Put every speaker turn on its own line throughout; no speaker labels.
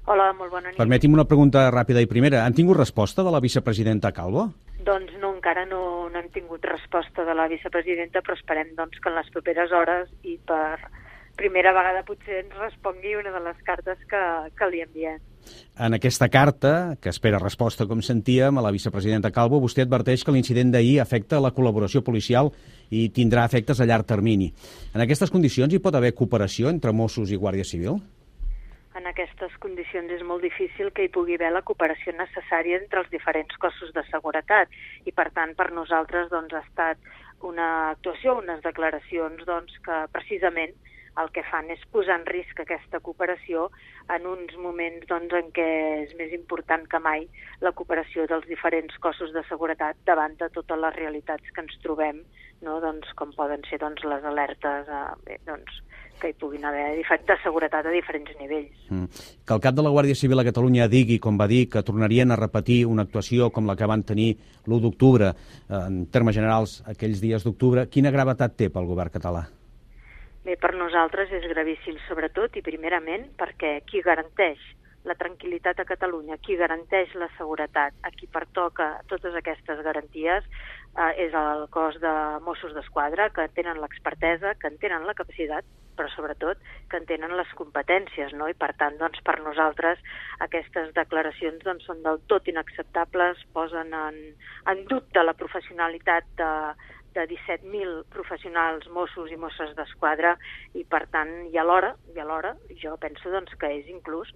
Hola, molt bona nit.
Permeti'm una pregunta ràpida i primera. Han tingut resposta de la vicepresidenta Calvo?
Doncs no, encara no hem tingut resposta de la vicepresidenta, però esperem doncs, que en les properes hores i per primera vegada potser ens respongui una de les cartes que li enviem.
En aquesta carta, que espera resposta, com sentíem, a la vicepresidenta Calvo, vostè adverteix que l'incident d'ahir afecta la col·laboració policial i tindrà efectes a llarg termini. En aquestes condicions hi pot haver cooperació entre Mossos i Guàrdia Civil?
En aquestes condicions és molt difícil que hi pugui haver la cooperació necessària entre els diferents cossos de seguretat i, per tant, per nosaltres doncs, ha estat una actuació, unes declaracions doncs, que precisament el que fan és posar en risc aquesta cooperació en uns moments doncs, en què és més important que mai la cooperació dels diferents cossos de seguretat davant de totes les realitats que ens trobem, no? Doncs, com poden ser doncs, les alertes que hi puguin haver de seguretat a diferents nivells.
Que el cap de la Guàrdia Civil a Catalunya digui, com va dir, que tornarien a repetir una actuació com la que van tenir l'1 d'octubre, en termes generals, aquells dies d'octubre, quina gravetat té pel govern català?
Bé, per nosaltres és gravíssim, sobretot i primerament perquè qui garanteix la tranquil·litat a Catalunya, qui garanteix la seguretat, a qui pertoca totes aquestes garanties és el cos de Mossos d'Esquadra, que tenen l'expertesa, que en tenen la capacitat, però sobretot que en tenen les competències, no? I per tant, doncs, per nosaltres aquestes declaracions doncs, són del tot inacceptables, posen en dubte la professionalitat de 17.000 professionals Mossos i Mosses d'Esquadra i, per tant, i alhora jo penso doncs, que és inclús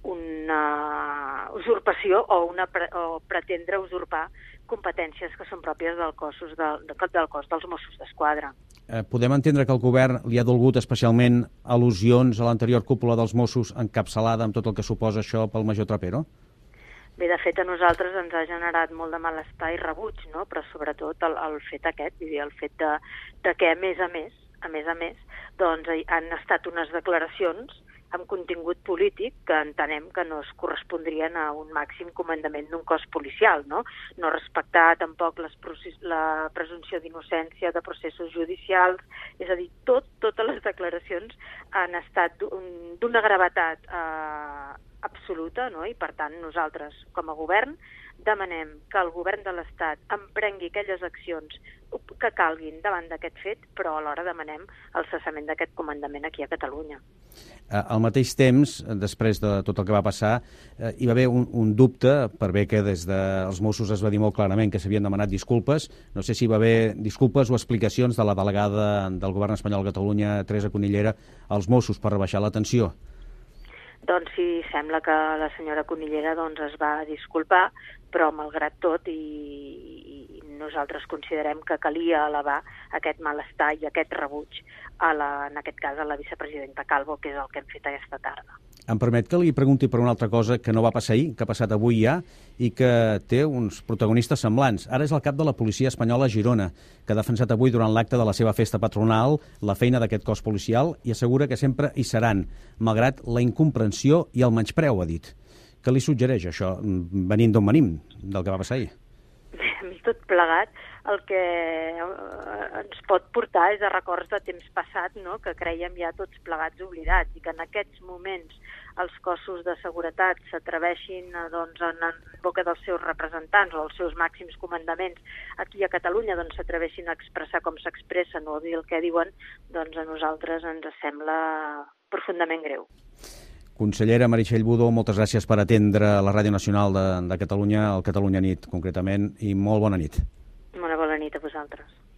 una usurpació o pretendre usurpar competències que són pròpies del cos dels Mossos d'Esquadra.
Podem entendre que el govern li ha dolgut especialment al·lusions a l'anterior cúpula dels Mossos encapçalada amb tot el que suposa això pel major Trapero?
Bé, de fet, a nosaltres ens ha generat molt de malestar i rebuig, no? Però sobretot el fet aquest, el fet de que, a més a més, doncs, han estat unes declaracions amb contingut polític que entenem que no es correspondrien a un màxim comandament d'un cos policial, no? No respectar tampoc la presumpció d'innocència de processos judicials, és a dir, totes les declaracions han estat d'una gravetat absoluta, no? I per tant nosaltres com a govern demanem que el govern de l'Estat emprengui aquelles accions que calguin davant d'aquest fet, però alhora demanem el cessament d'aquest comandament aquí a Catalunya.
Al mateix temps, després de tot el que va passar, hi va haver un dubte, per bé que des dels Mossos es va dir molt clarament que s'havien demanat disculpes. No sé si hi va haver disculpes o explicacions de la delegada del govern espanyol a Catalunya, Teresa Conillera, als Mossos per rebaixar la tensió.
Doncs sí, sembla que la senyora Conillera es va disculpar, però malgrat tot i nosaltres considerem que calia elevar aquest malestar i aquest rebuig en aquest cas a la vicepresidenta Calvo, que és el que hem fet aquesta tarda.
Em permet que li pregunti per una altra cosa que no va passar ahir, que ha passat avui ja, i que té uns protagonistes semblants. Ara és el cap de la policia espanyola a Girona, que ha defensat avui durant l'acte de la seva festa patronal la feina d'aquest cos policial i assegura que sempre hi seran, malgrat la incomprensió i el menyspreu, ha dit. Què li suggereix això, venint d'on venim, del que va passar ahir?
A mi tot plegat el que ens pot portar és a records de temps passat, no? Que creiem ja tots plegats oblidats i que en aquests moments els cossos de seguretat s'atreveixin en boca dels seus representants o els seus màxims comandaments aquí a Catalunya s'atreveixin a expressar com s'expressen o a dir el que diuen, doncs a nosaltres ens sembla profundament greu.
Consellera Meritxell Budó, moltes gràcies per atendre la Ràdio Nacional de Catalunya, el Catalunya Nit concretament, i molt bona nit.
Bona nit a vosaltres.